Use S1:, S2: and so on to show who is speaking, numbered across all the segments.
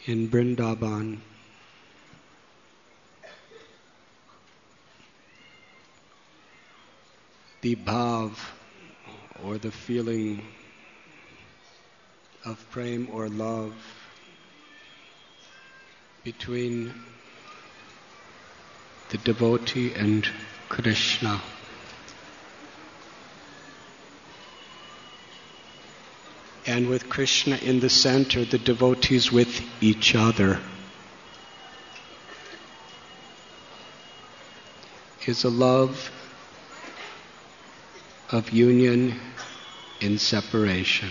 S1: in Vrindavan. The bhav, or the feeling of prem or love between the devotee and Krishna. And with Krishna in the center, the devotees with each other, is a love of union in separation.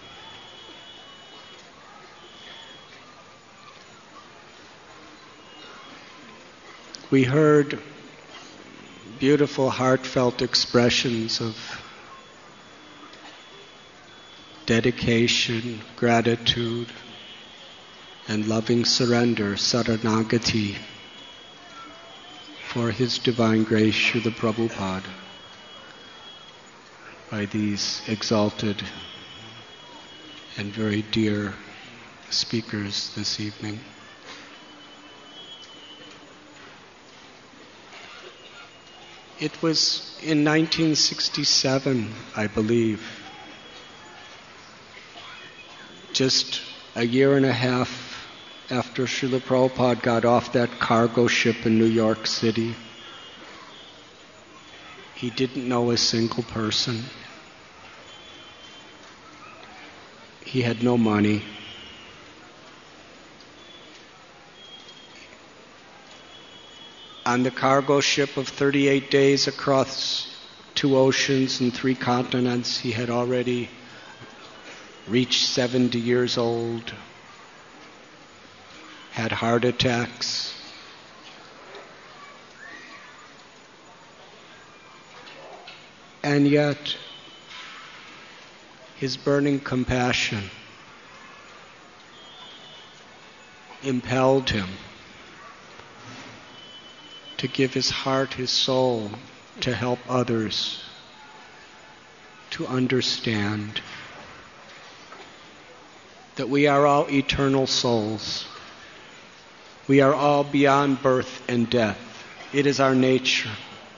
S1: We heard beautiful, heartfelt expressions of dedication, gratitude, and loving surrender, saranagati, for His Divine Grace, Srila Prabhupada, by these exalted and very dear speakers this evening. It was in 1967, I believe, just a year and a half after Srila Prabhupada got off that cargo ship in New York City. He didn't know a single person. He had no money. On the cargo ship of 38 days across 2 oceans and 3 continents, he had already reached 70 years old, had heart attacks, and yet his burning compassion impelled him to give his heart, his soul, to help others to understand that we are all eternal souls. We are all beyond birth and death. It is our nature.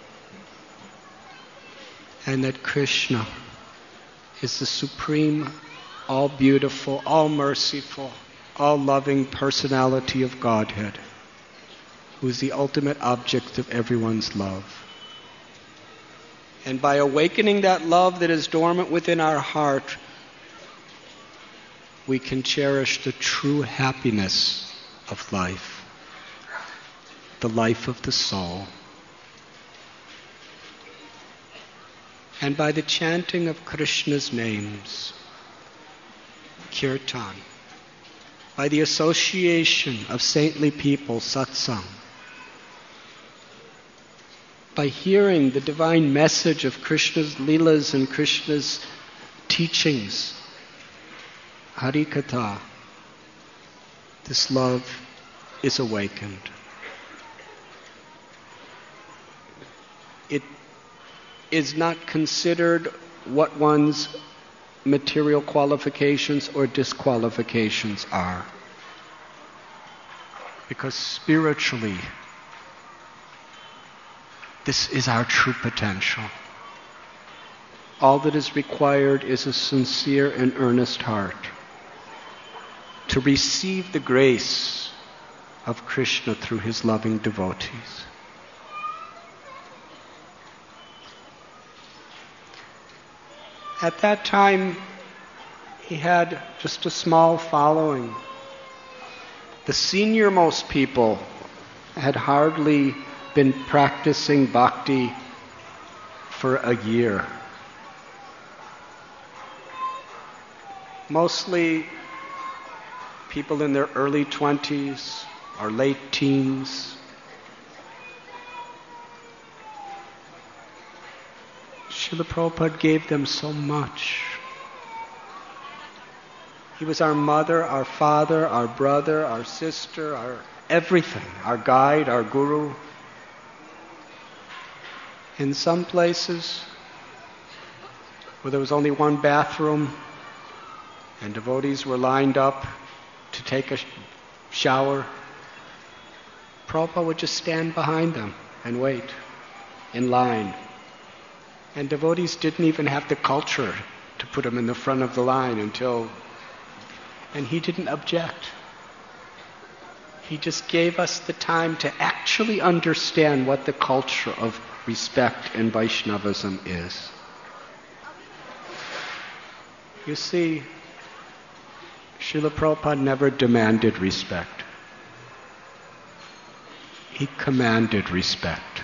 S1: And that Krishna is the supreme, all beautiful, all merciful, all loving personality of Godhead, who is the ultimate object of everyone's love. And by awakening that love that is dormant within our heart, we can cherish the true happiness of life, the life of the soul. And by the chanting of Krishna's names, kirtan, by the association of saintly people, satsang, by hearing the divine message of Krishna's leelas and Krishna's teachings, Harikatha, this love is awakened. It is not considered what one's material qualifications or disqualifications are, because spiritually, this is our true potential. All that is required is a sincere and earnest heart to receive the grace of Krishna through His loving devotees. At that time, he had just a small following. The senior-most people had hardly been practicing bhakti for a year. Mostly people in their early 20s or late teens. Srila Prabhupada gave them so much. He was our mother, our father, our brother, our sister, our everything, our guide, our guru. In some places where there was only one bathroom and devotees were lined up to take shower, Prabhupada would just stand behind them and wait in line. And devotees didn't even have the culture to put him in the front of the line and he didn't object. He just gave us the time to actually understand what the culture of respect and Vaishnavism is. You see, Srila Prabhupada never demanded respect. He commanded respect.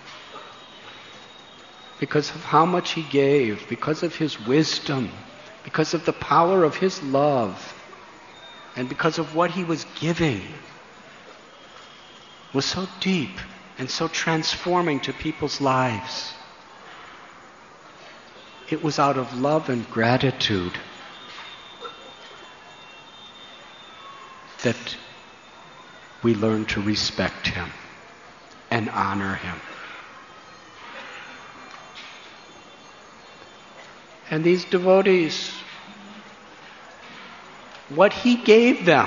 S1: Because of how much he gave, because of his wisdom, because of the power of his love, and because of what he was giving, was so deep and so transforming to people's lives. It was out of love and gratitude that we learn to respect him and honor him. And these devotees, what he gave them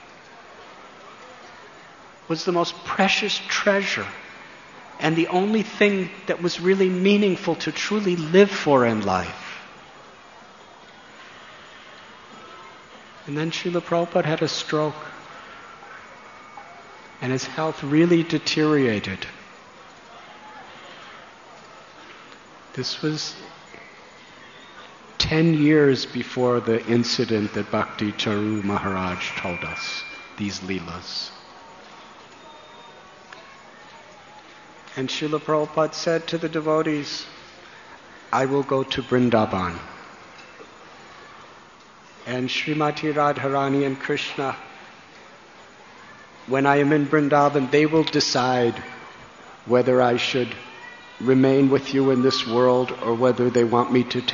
S1: was the most precious treasure and the only thing that was really meaningful to truly live for in life. And then Srila Prabhupada had a stroke, and his health really deteriorated. This was 10 years before the incident that Bhakti Charu Maharaj told us, these Leelas. And Srila Prabhupada said to the devotees, I will go to Vrindavan. And Srimati Radharani and Krishna, when I am in Vrindavan, they will decide whether I should remain with you in this world or whether they want me to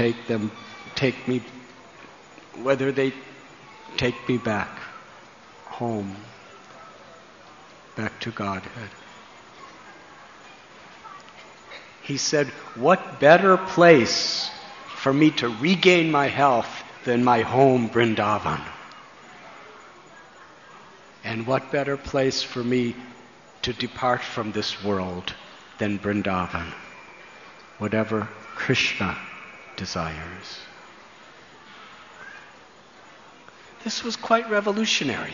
S1: whether they take me back home, back to Godhead. He said, what better place for me to regain my health than my home, Vrindavan? And what better place for me to depart from this world than Vrindavan? Whatever Krishna desires. This was quite revolutionary.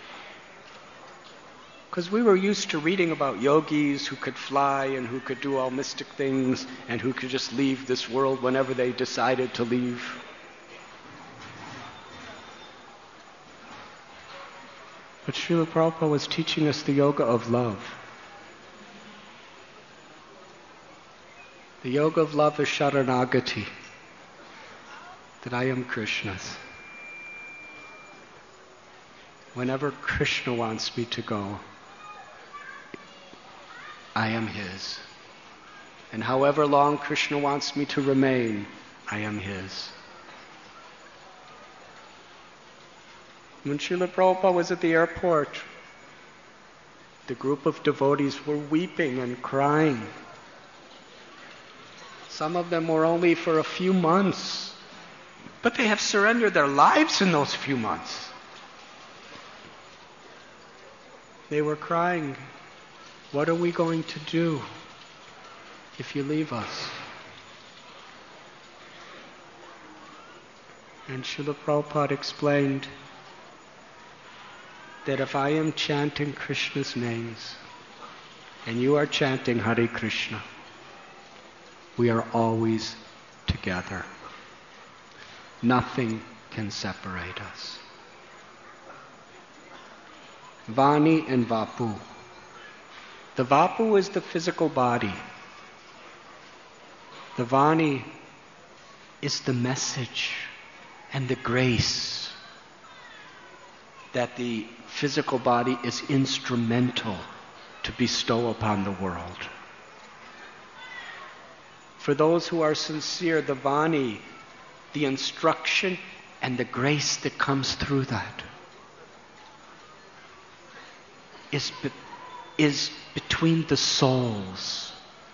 S1: Because we were used to reading about yogis who could fly and who could do all mystic things and who could just leave this world whenever they decided to leave. But Srila Prabhupada was teaching us the yoga of love. The yoga of love is Sharanagati, that I am Krishna's. Whenever Krishna wants me to go, I am his. And however long Krishna wants me to remain, I am his. When Srila Prabhupada was at the airport, the group of devotees were weeping and crying. Some of them were only for a few months, but they have surrendered their lives in those few months. They were crying, what are we going to do if you leave us? And Srila Prabhupada explained that if I am chanting Krishna's names and you are chanting Hare Krishna, we are always together. Nothing can separate us. Vani and Vapu. The Vapu is the physical body. The Vani is the message and the grace that the physical body is instrumental to bestow upon the world. For those who are sincere, the Vani, the instruction and the grace that comes through that is between the souls,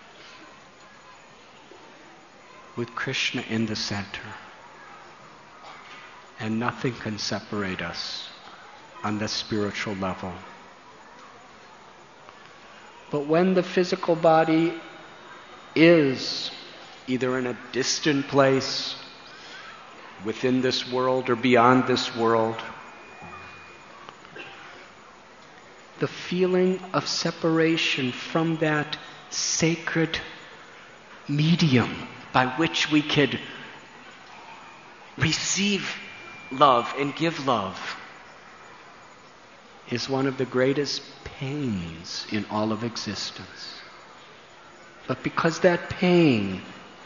S1: with Krishna in the center. And nothing can separate us on the spiritual level. But when the physical body is either in a distant place, within this world or beyond this world, the feeling of separation from that sacred medium by which we could receive love and give love is one of the greatest pains in all of existence. But because that pain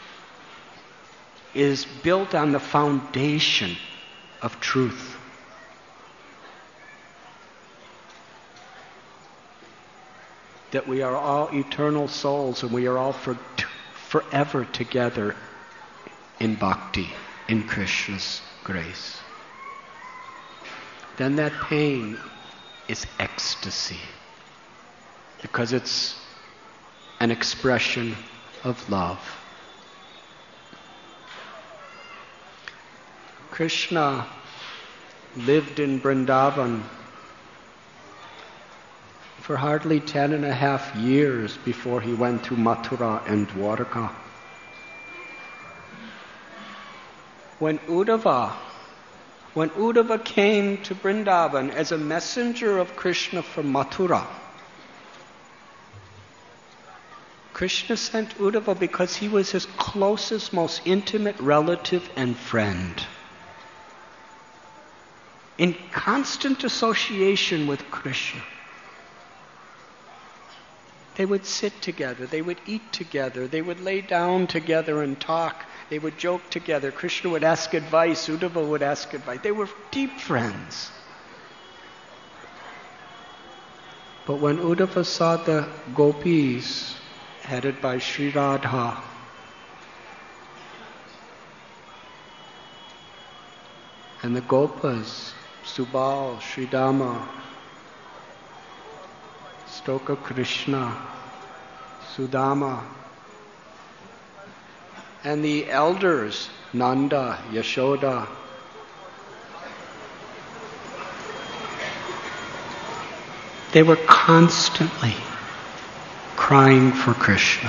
S1: is built on the foundation of truth, that we are all eternal souls and we are all forever together in bhakti, in Krishna's grace, then that pain is ecstasy, because it's an expression of love. Krishna lived in Vrindavan for hardly 10.5 years before he went to Mathura and Dwarka. When Uddhava came to Vrindavan as a messenger of Krishna from Mathura, Krishna sent Uddhava because he was his closest, most intimate relative and friend, in constant association with Krishna. They would sit together, they would eat together, they would lay down together and talk, they would joke together. Krishna would ask advice, Uddhava would ask advice. They were deep friends. But when Uddhava saw the gopis, headed by Sri Radha, and the gopas, Subal, Sridama, Stoka Krishna, Sudama, and the elders, Nanda, Yashoda, they were constantly crying for Krishna,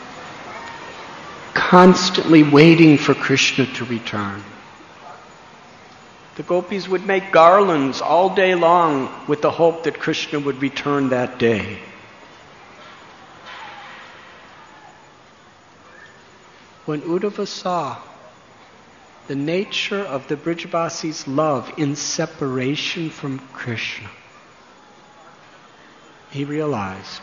S1: constantly waiting for Krishna to return. The gopis would make garlands all day long with the hope that Krishna would return that day. When Uddhava saw the nature of the Brijavasi's love in separation from Krishna, he realized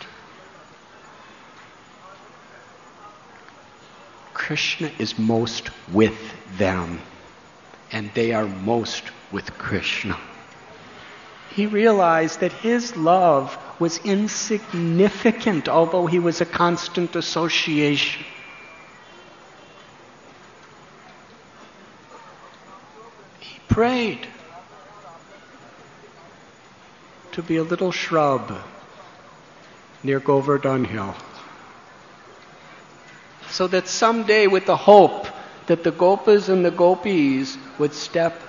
S1: Krishna is most with them, and they are most with Krishna. He realized that his love was insignificant, although he was a constant association. He prayed to be a little shrub near Govardhan Hill, so that someday, with the hope that the gopas and the gopis would step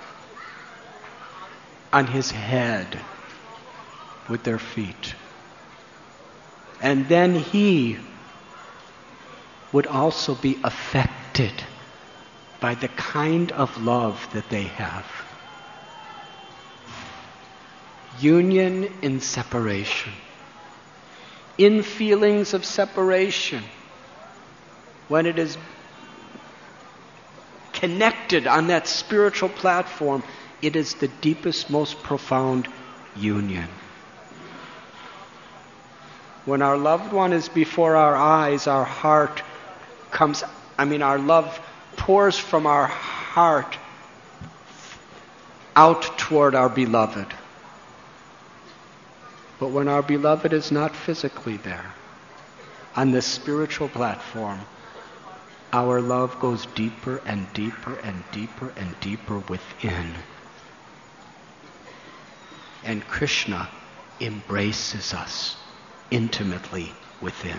S1: on his head with their feet, and then he would also be affected by the kind of love that they have. Union in separation. In feelings of separation, when it is connected on that spiritual platform, it is the deepest, most profound union. When our loved one is before our eyes, our heart our love pours from our heart out toward our beloved. But when our beloved is not physically there, on the spiritual platform, our love goes deeper and deeper and deeper and deeper within. And Krishna embraces us intimately within.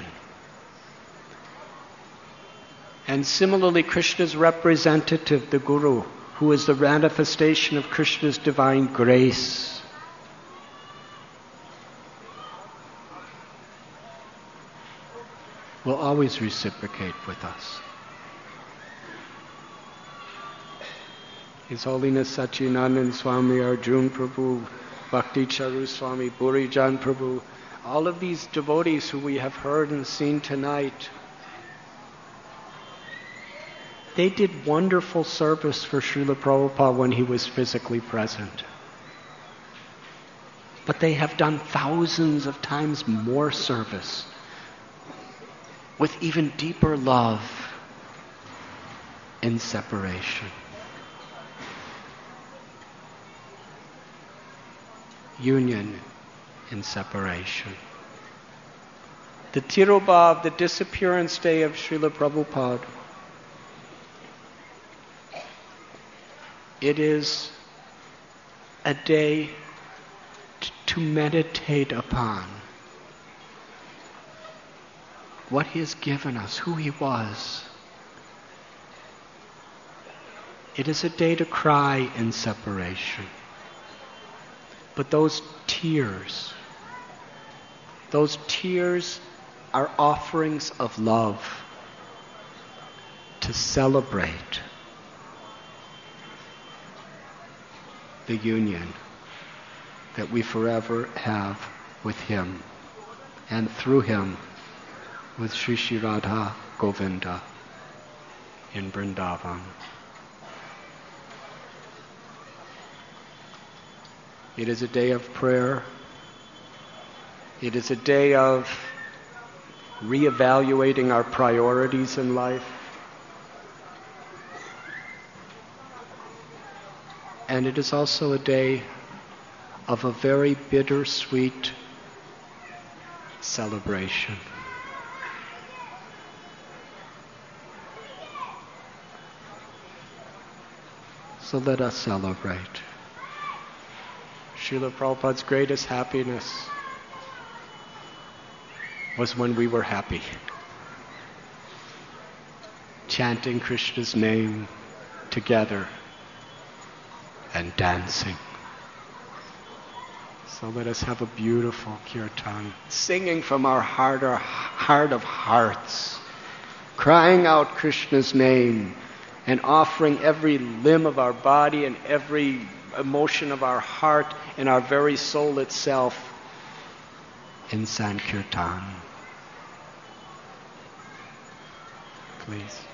S1: And similarly, Krishna's representative, the Guru, who is the manifestation of Krishna's divine grace, will always reciprocate with us. His Holiness Sachinandan Swami Arjun Prabhu, Bhakti Charu Swami, Burijan Prabhu, all of these devotees who we have heard and seen tonight, they did wonderful service for Srila Prabhupada when he was physically present. But they have done thousands of times more service with even deeper love in separation. Union in separation. The Tirobhav, the disappearance day of Srila Prabhupada, it is a day to meditate upon what He has given us, who He was. It is a day to cry in separation. But those tears are offerings of love to celebrate the union that we forever have with Him and through Him with Sri Sri Radha Govinda in Vrindavan. It is a day of prayer. It is a day of reevaluating our priorities in life. And it is also a day of a very bittersweet celebration. So let us celebrate. Srila Prabhupada's greatest happiness was when we were happy, chanting Krishna's name together and dancing. So let us have a beautiful kirtan, singing from our heart of hearts, crying out Krishna's name and offering every limb of our body and every emotion of our heart and our very soul itself in Sankirtan. Please.